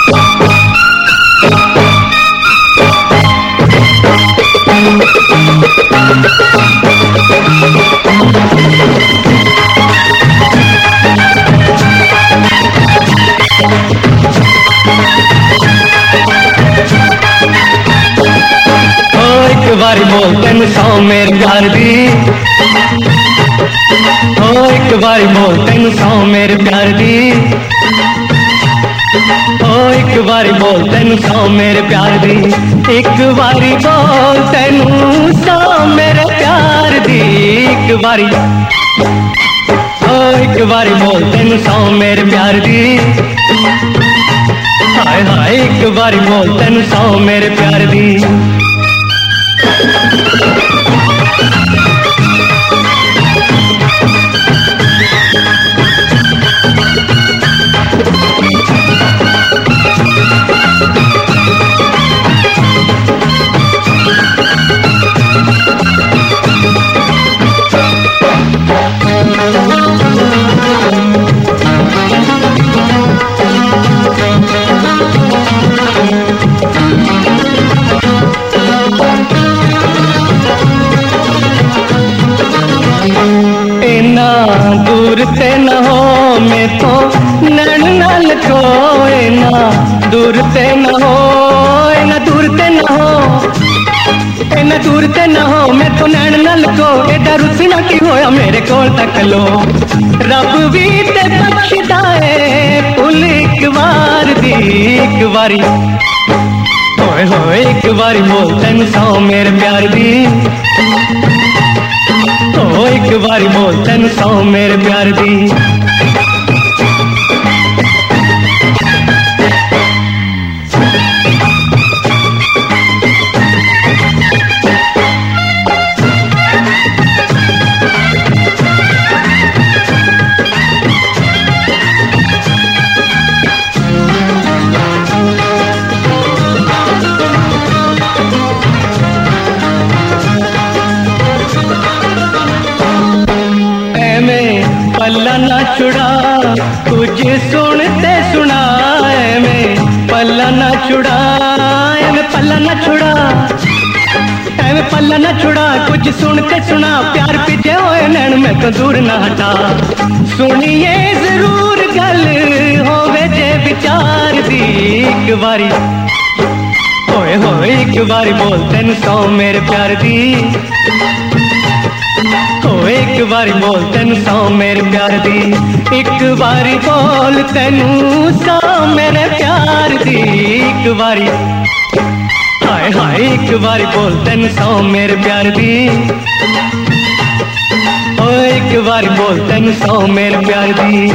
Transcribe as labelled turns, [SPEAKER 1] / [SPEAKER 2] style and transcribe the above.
[SPEAKER 1] बारी बोल तेन सौ मेरे प्यार दी, ओ एक बारी बोल तेन सौ मेरे प्यार दी, ओ एक बारी बोल तेन सौ मेरे प्यार दी, एक बारी बोल तेन सौ मेरे प्यार दी, एक बारी ओ एक बारी बोल तेन सौ मेरे प्यार दी, हाय हाय एक बारी बोल तेन सौ मेरे प्यार दी। दूर ते न हो मैं तो नैन नाल खोए ना, दूर ते न हो ना दूर ते न हो, ना दूर ते न हो मैं तो नैन नाल को एडा रुसना की होया मेरे कोल तक लो, रब भी ते बख्शदा है भुल एक बार दी, एक बारी होए होए एक बारी बोल तेन सौ मेरे प्यार दी, ओ एक बारी बोल तेन सौ मेरे प्यार दी। पल्ला ना छुड़ा कुछ सुनते सुनाए में, पल्ला ना छुड़ा में पल्ला ना छुड़ा, में पल्ला ना छुड़ा कुछ सुनते सुना, प्यार पिछे होए नैन में तो दूर ना हटा, सुनिए जरूर गल होवे जे विचार दी, एक बारी होए होए एक बारी बोल तेन सौ मेरे प्यार दी, ओ एक बारी बोल तेन सौ मेरे प्यार दी, एक बारी बोल तेनू सौ मेरे प्यार दी, एक बारी हाय हाय एक बारी बोल तेन सौ मेरे प्यार दी, ओ एक बारी बोल तेन सौ मेरे प्यार दी।